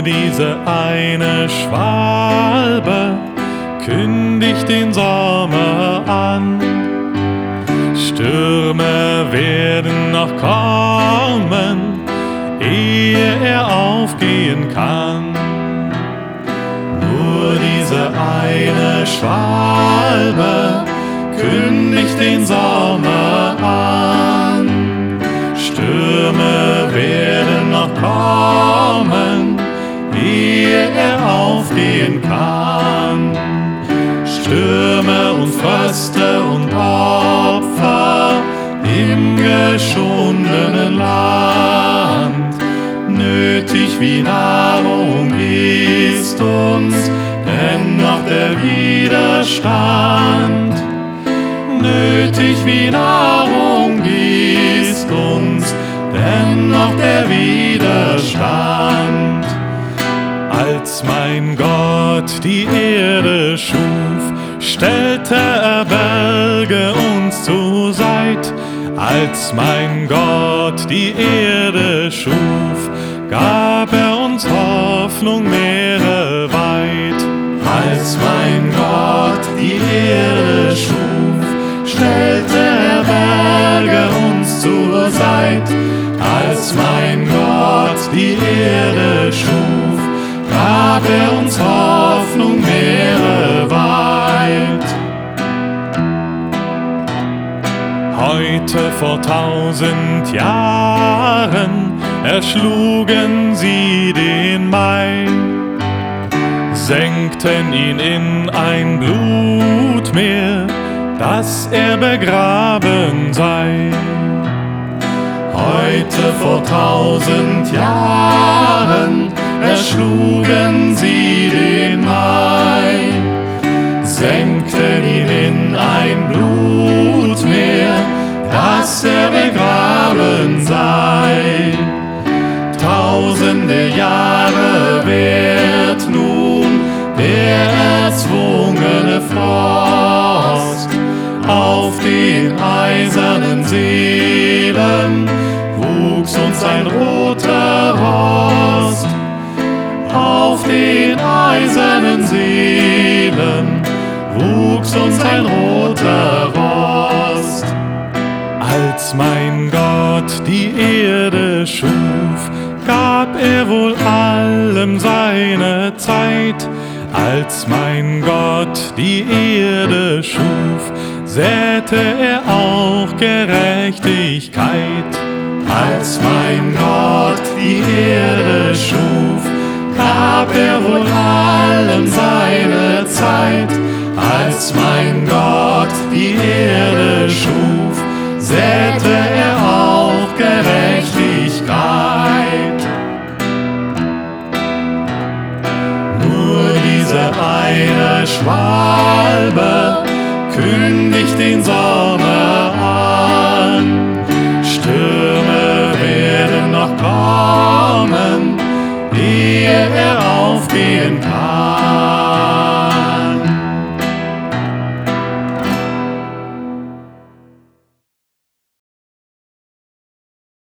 diese eine Schwalbe kündigt den Sommer an. Stürme werden noch kommen, ehe er aufgehen kann. Nur diese eine Schwalbe kündigt den Sommer an. Stürme werden noch kommen, ehe er aufgehen kann. Stürme und Fröste und Opfer im geschundenen Land. Nötig wie Nahrung ist uns dennoch der Widerstand. Nötig wie Nahrung ist uns dennoch der Widerstand. Als mein Gott die Erde schuf, stellte er Berge uns zur Seit. Als mein Gott die Erde schuf, gab er uns Hoffnung Meere weit. Als mein Gott die Erde schuf, stellte er Berge uns zur Seit. Als mein Gott die Erde schuf, gab er uns Hoffnung Meere weit. Heute vor 1000 Jahren erschlugen sie den Main, senkten ihn in ein Blutmeer, dass er begraben sei. Heute vor 1000 Jahren erschlugen sie den Main, senkten ihn in ein Blutmeer, dass er begraben sei. Tausende Jahre währt nun der erzwungene Frost auf den eisernen Seelen, wuchs uns ein roter Rost. Auf den eisernen Seelen wuchs uns ein roter Rost. Als mein Gott die Erde schuf, gab er wohl allem seine Zeit. Als mein Gott die Erde schuf, säte er auch Gerechtigkeit. Als mein Gott die Erde schuf, gab er wohl allem seine Zeit. Als mein Gott die Erde schuf, säte er auch Gerechtigkeit. Nur diese eine Schwalbe kündigt den Sommer